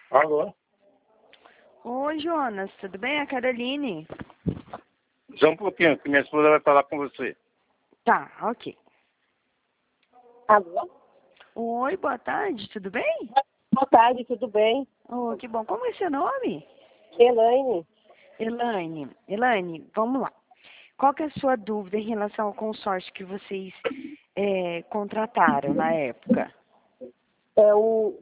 Alô? Oi, Jonas, tudo bem? É a Caroline. Só um pouquinho, que minha esposa vai falar com você. Tá, ok. Alô? Oi, boa tarde, tudo bem? Boa tarde, tudo bem? Oh, que bom. Como é seu nome? Elaine? Elaine, vamos lá. Qual que é a sua dúvida em relação ao consórcio que vocês contrataram na época? É o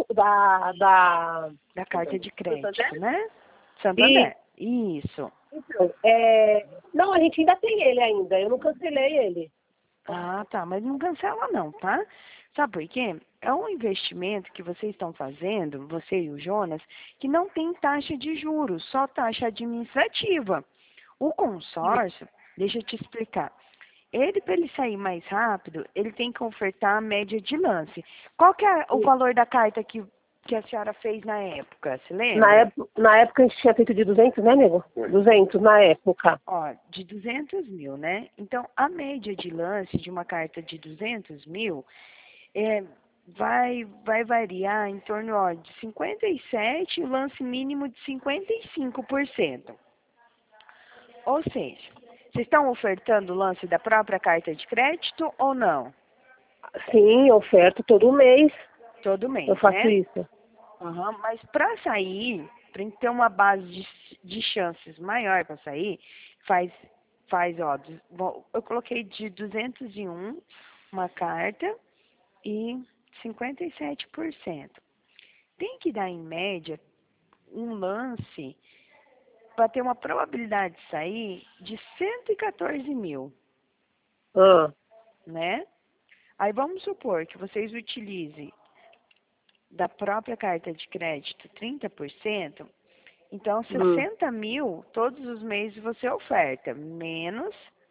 Da carta de crédito, Santander? né? E, Santander. Isso. então, não, a gente ainda tem ele ainda, eu não cancelei ele. Ah, tá, mas não cancela não, tá? Sabe por quê? É um investimento que vocês estão fazendo, você e o Jonas, que não tem taxa de juros, só taxa administrativa. O consórcio, deixa eu te explicar. Ele, para ele sair mais rápido, ele tem que ofertar a média de lance. Qual que é o valor da carta que a senhora fez na época? Se lembra? Na época a gente tinha feito de 200, né, amigo? 200 na época. Ó, de 200 mil, né? Então, a média de lance de uma carta de 200 mil vai variar em torno, ó, de 57 e o lance mínimo de 55%. Ou seja, vocês estão ofertando o lance da própria carta de crédito ou não? Sim, eu oferto todo mês, Todo mês, eu faço né? isso. Uhum, mas para sair, para ter uma base de chances maior para sair, ó, eu coloquei de 201 uma carta e 57%. Tem que dar, em média, um lance para ter uma probabilidade de sair de 114 mil, Ah, né? Aí vamos supor que vocês utilizem da própria carta de crédito 30%, então 60 mil todos os meses você oferta, menos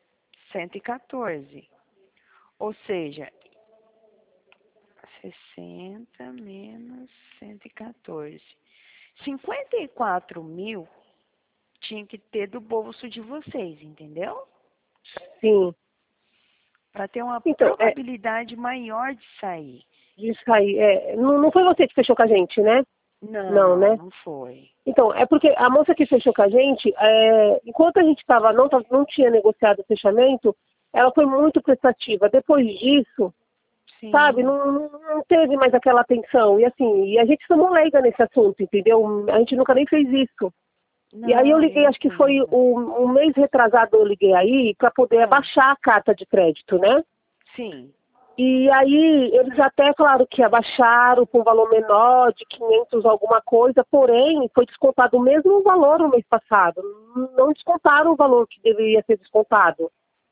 114. Ou seja, 60 menos 114. 54 mil tinha que ter do bolso de vocês, entendeu? sim. Para ter uma Então, probabilidade maior de sair. isso aí, não foi você que fechou com a gente, né? Não, Não, né? não foi. Então, é porque a moça que fechou com a gente, enquanto a gente não tinha negociado o fechamento, ela foi muito prestativa. Depois disso, sabe, Sim. não teve mais aquela atenção. E assim, e a gente somos leiga nesse assunto, entendeu? A gente nunca nem fez isso. E aí eu Não, liguei, eu acho que foi entendo. um mês retrasado, eu liguei aí para poder Ah, abaixar a carta de crédito, né? sim. E aí eles até falaram que abaixaram para um valor menor, de 500 alguma coisa, porém foi descontado o mesmo valor no mês passado. Não descontaram o valor que deveria ser descontado.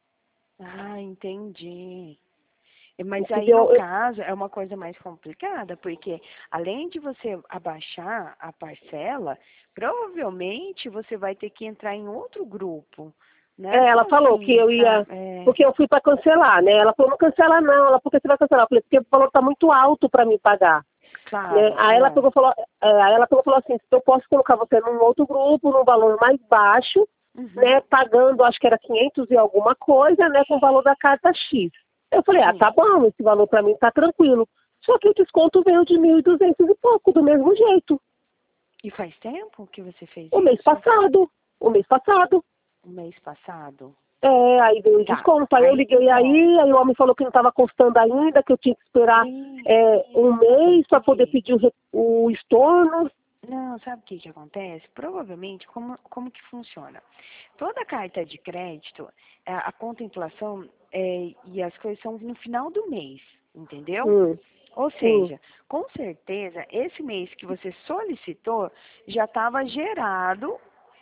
Ah, entendi. Mas aí, no Entendeu? caso, é uma coisa mais complicada, porque além de você abaixar a parcela, provavelmente você vai ter que entrar em outro grupo. Não é só Ela falou que assim, eu ia, sabe? É, porque eu fui para cancelar, né? Ela falou, não cancela não, ela, por que você vai cancelar? Eu falei, porque o valor está muito alto para me pagar. Né? claro, Aí ela é. pegou e falou, assim, eu posso colocar você num outro grupo, num valor mais baixo, Uhum, né, pagando, acho que era 500 e alguma coisa, né, com o valor da carta X. Eu falei, tá sim. bom, esse valor para mim tá tranquilo. Só que o desconto veio de 1.200 e pouco, do mesmo jeito. E faz tempo que você fez O mês isso? passado, o mês passado. O mês passado? Aí veio o Tá. desconto. Aí eu Aí, liguei então, aí o homem falou que não estava constando ainda, que eu tinha que esperar um mês para poder entendi. pedir o estorno. Não, sabe o que que acontece? Provavelmente, como que funciona? Toda carta de crédito, a contemplação e as coisas são no final do mês, entendeu? Hum, Ou sim. seja, com certeza, esse mês que você solicitou já estava gerado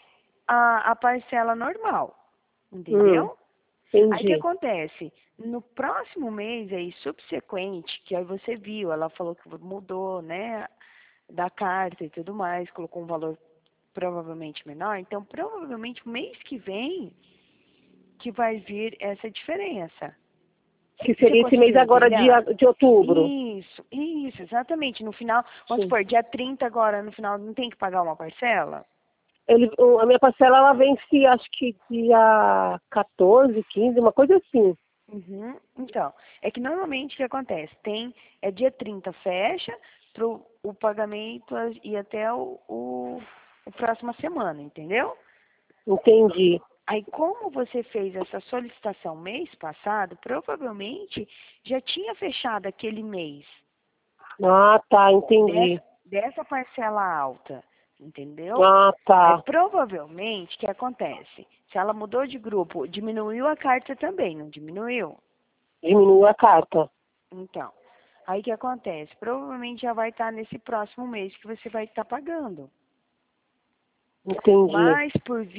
a parcela normal, Hum, entendeu? Aí o que entendi. acontece? No próximo mês aí, subsequente, que aí você viu, ela falou que mudou, né, da carta e tudo mais, colocou um valor provavelmente menor, então provavelmente mês que vem que vai vir essa diferença. Que Você seria esse mês conseguiu agora entender? de outubro. Isso, exatamente. No final, vamos Sim. supor, dia 30 agora, no final, não tem que pagar uma parcela? A minha parcela, ela vence, acho que dia 14, 15, uma coisa assim. Uhum. Então, é que normalmente o que acontece? Dia 30 fecha, para o pagamento ir até o próxima semana, entendeu? Entendi. Aí, como você fez essa solicitação mês passado, provavelmente já tinha fechado aquele mês Ah, tá, entendi. dessa parcela alta, entendeu? Ah, Aí, tá. provavelmente, o que acontece? Se ela mudou de grupo, diminuiu a carta também, não diminuiu? Diminuiu a carta. Então, aí o que acontece? Provavelmente já vai estar nesse próximo mês que você vai estar pagando. Entendi. Mas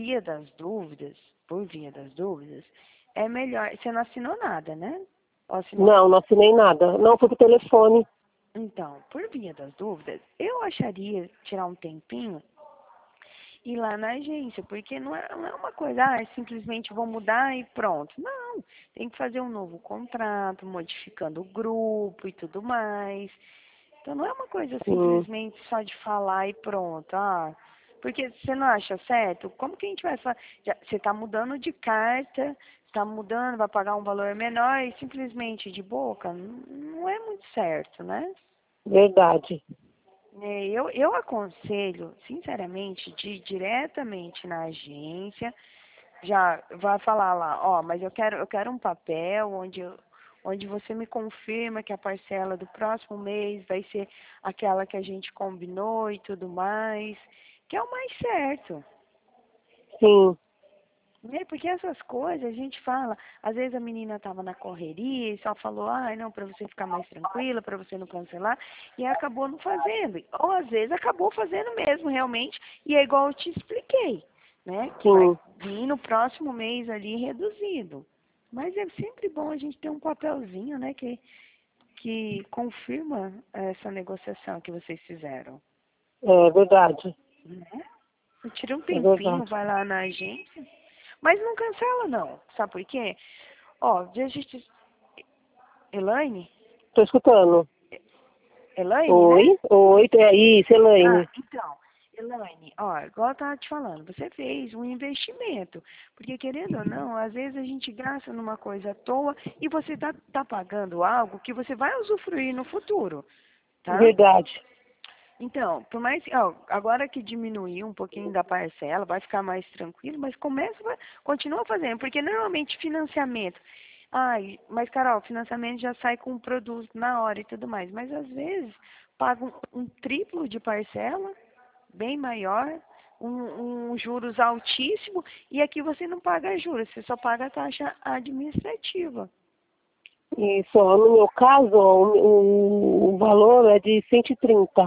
por via das dúvidas, é melhor. Você não assinou nada, né? Ou assinou? Não, não assinei nada. Não, foi por telefone. Então, por via das dúvidas, eu acharia tirar um tempinho e ir lá na agência, porque não é uma coisa, simplesmente vou mudar e pronto. Não, tem que fazer um novo contrato, modificando o grupo e tudo mais. Então não é uma coisa simplesmente só de falar e pronto. Porque você não acha certo? Como que a gente vai fazer? Você está mudando de carta, está mudando, vai pagar um valor menor e simplesmente de boca? Não é muito certo, né? Verdade. Eu aconselho, sinceramente, de ir diretamente na agência, já vai falar lá, mas eu quero um papel onde você me confirma que a parcela do próximo mês vai ser aquela que a gente combinou e tudo mais, que é o mais certo. Sim. Porque essas coisas a gente fala, às vezes a menina estava na correria e só falou, não, para você ficar mais tranquila, para você não cancelar, e acabou não fazendo. Ou às vezes acabou fazendo mesmo, realmente, e é igual eu te expliquei, né? Que vai Sim. vir no próximo mês ali reduzido. Mas é sempre bom a gente ter um papelzinho, né, que confirma essa negociação que vocês fizeram. É verdade. Né? Tira um É tempinho, verdade. vai lá na agência. Mas não cancela, não. Sabe por quê? Elaine? Tô escutando. Elaine, né? Oi, é isso, Elaine. Então, Elaine, igual eu tava te falando, você fez um investimento. Porque, querendo ou não, às vezes a gente gasta numa coisa à toa e você tá pagando algo que você vai usufruir no futuro, tá? Verdade. Então, por mais agora que diminuiu um pouquinho da parcela, vai ficar mais tranquilo, mas continua fazendo, porque normalmente financiamento. Mas Carol, financiamento já sai com o produto na hora e tudo mais, mas às vezes paga um triplo de parcela, bem maior, um juros altíssimo, e aqui você não paga juros, você só paga a taxa administrativa. Isso, ó, no meu caso, ó, o valor é de 130.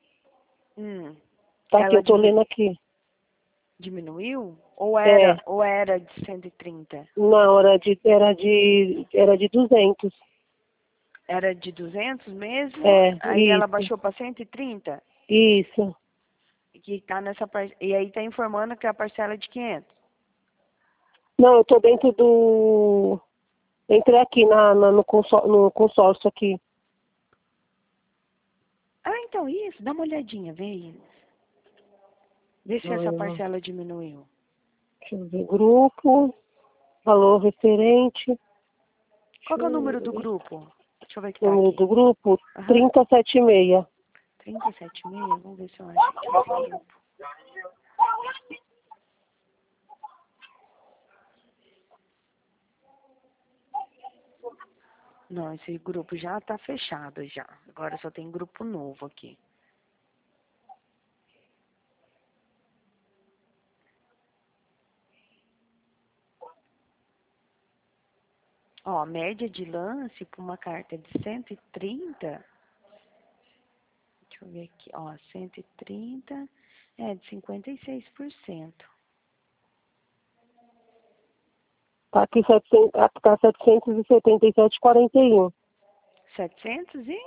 Tá aqui, Ela eu tô lendo aqui. diminuiu? Ou era de 130? Não, era de 200. Era de 200 mesmo? Aí ela Isso, baixou para 130? isso. Que tá e aí tá informando que a parcela é de 500. Não, eu tô dentro do... Entrei aqui no consórcio aqui. Então isso, dá uma olhadinha, vê aí. Vê se essa parcela diminuiu. Deixa eu ver, grupo, valor referente. Qual que é o número do grupo? Deixa eu ver que tá Número aqui. do grupo, Aham. 376. 37,5? Vamos ver se eu acho aqui esse grupo. Não, esse grupo já tá fechado já. Agora só tem grupo novo aqui. A média de lance para uma carta de 130, deixa eu ver aqui, 130 é de 56%. Tá aqui 777,41. 700 e?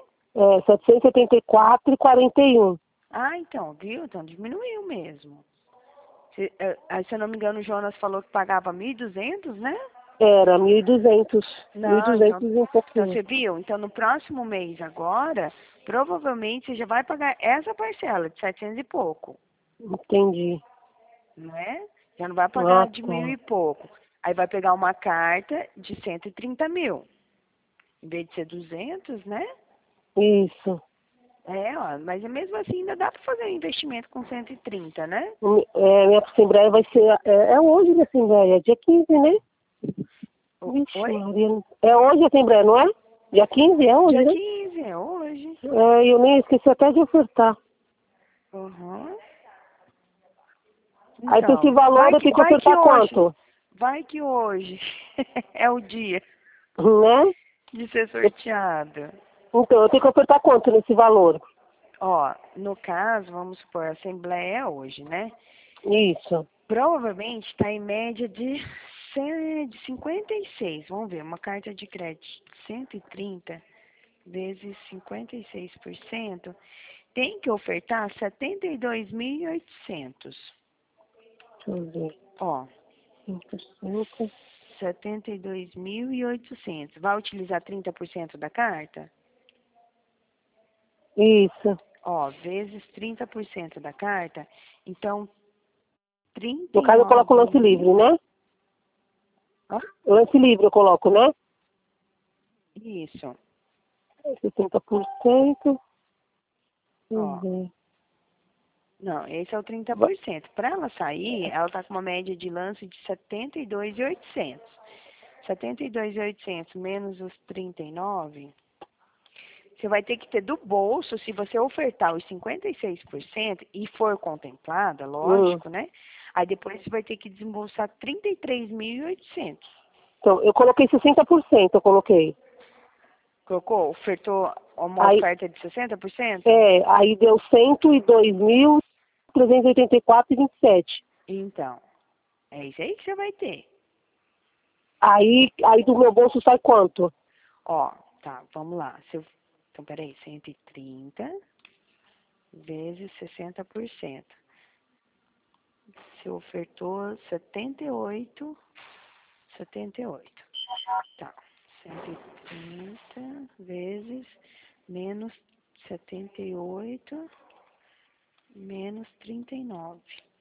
774,41. Então, viu? Então diminuiu mesmo. Se eu não me engano, o Jonas falou que pagava 1.200, né? Era 1.200. Não, 1.200 e um então pouquinho. você viu? Então no próximo mês agora, provavelmente você já vai pagar essa parcela de 700 e pouco, Entendi. não é? Já não vai pagar de Tá. 1.000 e pouco. Aí vai pegar uma carta de 130 mil. Em vez de ser 200, né? Isso. Ó, mas mesmo assim ainda dá para fazer um investimento com 130, né? Minha assembleia vai ser. É hoje a assembleia, dia 15, né? Vixe, Oi? Maria. É hoje a assembleia, não é? Dia 15 é hoje, Dia né? 15, é hoje. Eu nem esqueci até de ofertar. Uhum. Aí pra esse Então, valor eu tenho que vai que ofertar hoje, quanto? vai que hoje é o dia Né? de ser sorteado. Então, eu tenho que ofertar quanto nesse valor? Ó, no caso, vamos supor, a assembleia é hoje, né? Isso. Provavelmente está em média de 56. Vamos ver, uma carta de crédito 130 vezes 56%, tem que ofertar 72.800. Deixa eu ver. Ó, 5. 72.800. Vai utilizar 30% da carta? Isso. Ó, vezes 30% da carta, então No caso eu coloco o 39 lance livre, mil. né? Ó, Lance livre eu coloco, né? isso. 60%. Ó, Uhum. não, esse é o 30%. Para ela sair, ela tá com uma média de lance de 72.800. 72.800 menos os 39, você vai ter que ter do bolso, se você ofertar os 56% e for contemplada, lógico, né? Aí depois você vai ter que desembolsar 33.800. Então, eu coloquei 60%, eu coloquei. Colocou? Ofertou uma Aí, oferta de 60%? aí deu 102.384,27. Então, é isso aí que você vai ter. Aí do meu bolso sai quanto? Ó, tá, vamos lá. Então, peraí, 130 vezes 60%. Você ofertou 78. Tá. 130 vezes menos 78 menos 39.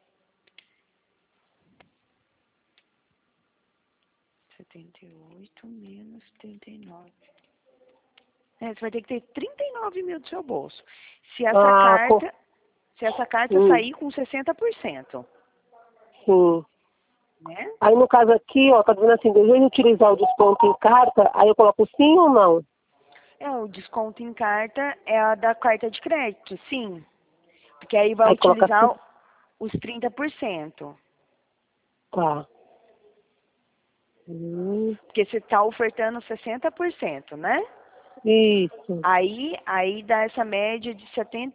78 menos 39. Você vai ter que ter 39 mil do seu bolso. Se essa Ah, carta, se essa carta sim, sair com 60%, sim. né? Aí no caso aqui, ó, tá dizendo assim, desejo utilizar o desconto em carta, aí eu coloco sim ou não? O desconto em carta é a da carta de crédito, sim. Porque aí vai Aí coloca sim. utilizar os 30%. Tá. Porque você está ofertando 60%, né? Isso. Aí dá essa média de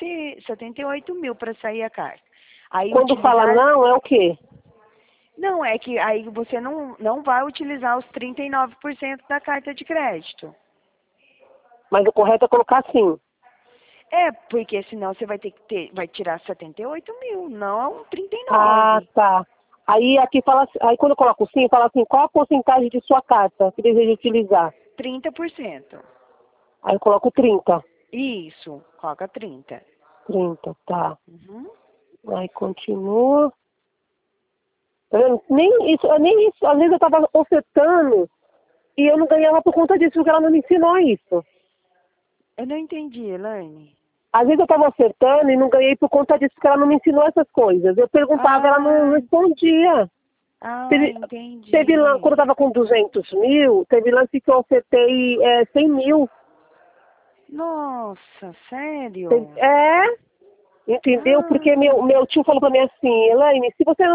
78 mil para sair a carta. Aí Quando fala utilizar. não, é o quê? Não, é que aí você não vai utilizar os 39% da carta de crédito. Mas o correto é colocar sim. Porque senão você vai tirar 78 mil, não Ah, 39. tá. Aí aqui fala, aí quando eu coloco sim, fala assim, qual a porcentagem de sua carta que deseja utilizar? 30%. Aí eu coloco 30. Isso, coloca 30. 30, tá. Uhum. Aí continua. Tá vendo? Nem isso. Às vezes eu tava ofertando e eu não ganhava por conta disso, porque ela não me ensinou isso. Eu não entendi, Elaine. Às vezes eu estava acertando e não ganhei por conta disso, porque ela não me ensinou essas coisas. Eu perguntava, ela não Ah, respondia. Quando eu entendi. estava com 200 mil, teve lance que eu acertei 100 mil. Nossa, sério? Entendeu? Porque Ah, meu tio falou para mim assim, Elaine,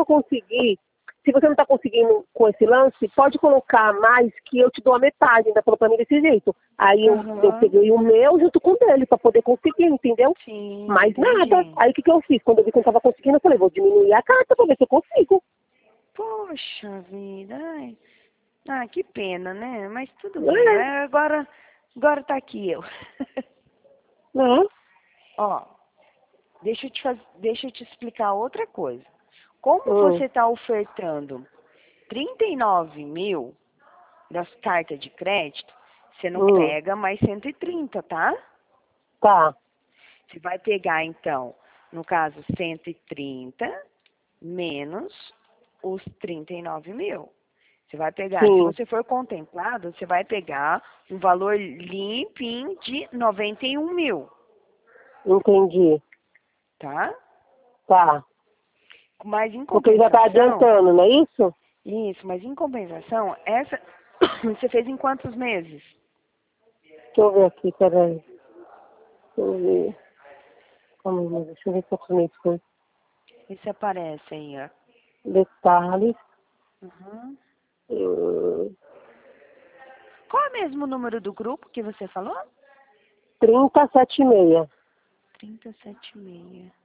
se você não está conseguindo com esse lance, pode colocar mais que eu te dou a metade, ainda falou para mim desse jeito. Aí eu aham. peguei o meu junto com o dele para poder conseguir, entendeu? Sim, Mais nada. entendi. Aí o que eu fiz? Quando eu vi que eu não estava conseguindo, eu falei, vou diminuir a carta para ver se eu consigo. Poxa vida. Ai. Ah, que pena, né? Mas tudo bem. É, Agora tá aqui eu. né? Ó, deixa eu te explicar outra coisa. Como Hum, você está ofertando 39 mil das cartas de crédito, você não hum, pega mais 130, tá? tá, Você vai pegar, então, no caso, 130 menos os 39 mil. Você vai pegar, se sim. você for contemplado, você vai pegar um valor limpinho de 91 mil. Entendi. tá? Tá. Mas em Porque já tá compensação... adiantando, não é isso? Isso, mas em compensação, essa você fez em quantos meses? Deixa eu ver aqui, peraí. Deixa eu ver. Calma aí, deixa eu ver quantos meses foi. Esse aparece aí, ó. Detalhes. Uhum. hum, Qual é mesmo o número do grupo que você falou? 3076. 3076.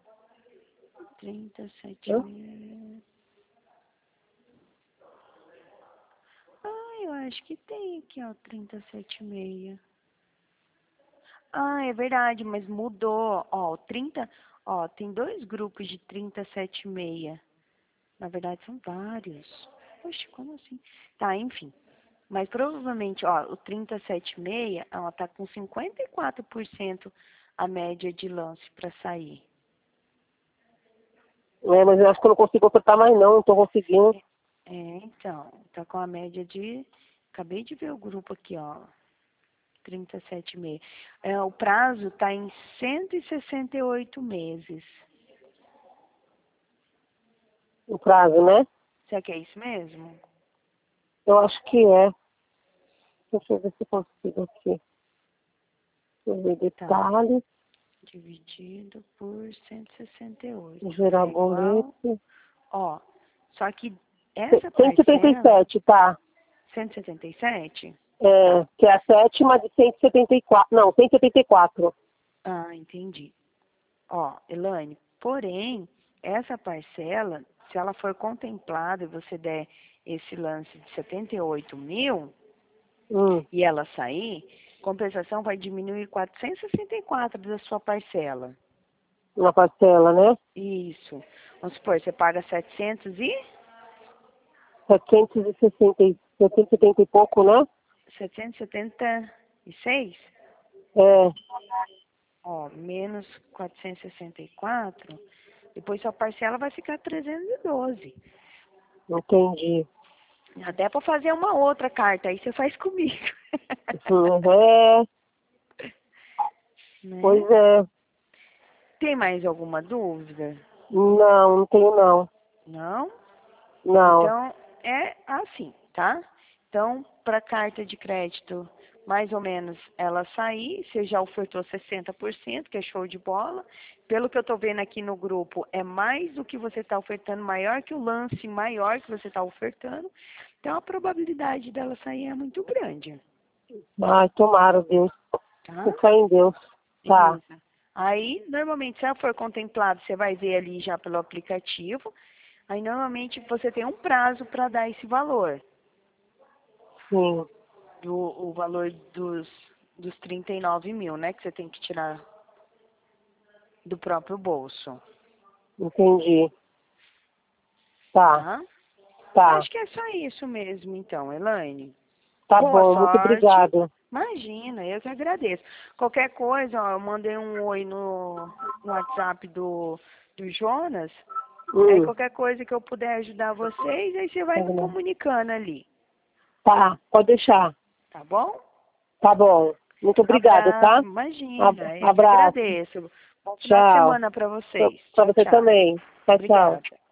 Hã? 3076. Ah, eu acho que tem aqui, ó, 3076. Ah, é verdade, mas mudou. Ó, o 30, ó, tem dois grupos de 3076. Na verdade, são vários. Oxe, como assim? Tá, enfim. Mas provavelmente, ó, o 3076, ela tá com 54% a média de lance para sair. Mas eu acho que eu não consigo apertar mais não tô conseguindo. É, então, tá com a média de... Acabei de ver o grupo aqui, ó. 3076. É, o prazo tá em 168 meses. O prazo, né? Será que é isso mesmo? Eu acho que é. Deixa eu ver se eu consigo aqui. Deixa eu ver Tá. detalhes. Dividido por 168. Gerar É igual... boleto. Ó, só que essa parcela... 177, tá. 177? É, Tá. que é a sétima de 174. Não, 174. Ah, entendi. Ó, Elaine, porém, essa parcela, se ela for contemplada e você der esse lance de 78 mil e ela sair, compensação vai diminuir 464 da sua parcela. Uma parcela, né? Isso. Vamos supor, você paga 770 e pouco, né? 776? É, Ó, menos 464, depois sua parcela vai ficar 312. entendi. Até para fazer uma outra carta, aí você faz comigo. É, Né? pois é. Tem mais alguma dúvida? Não, não tenho não. Não? Não. Então, é assim, tá? Então, para carta de crédito, mais ou menos ela sair, você já ofertou 60%, que é show de bola. Pelo que eu estou vendo aqui no grupo, é mais do que você está ofertando, maior que o lance maior que você está ofertando. Então, a probabilidade dela sair é muito grande, Ai, tomara, Deus. tá? Fica em Deus. Tá. Beleza. Aí, normalmente, se ela for contemplada, você vai ver ali já pelo aplicativo. Aí, normalmente, você tem um prazo para dar esse valor. Sim. O valor dos 39 mil, né? Que você tem que tirar do próprio bolso, Entendi. Tá. tá? Tá. Acho que é só isso mesmo, então, Elaine. Tá Boa bom, muito sorte. obrigada. Imagina, eu que agradeço. Qualquer coisa, ó, eu mandei um oi no WhatsApp do Jonas. Aí qualquer coisa que eu puder ajudar vocês, aí você vai me comunicando ali, Tá, pode deixar. tá bom? Tá bom. Muito obrigada, Abraço, tá? imagina, eu que Abraço. agradeço. Bom final de Tchau. semana para Pra vocês. pra Tchau, você tchau. também. Tchau, tchau. Obrigada.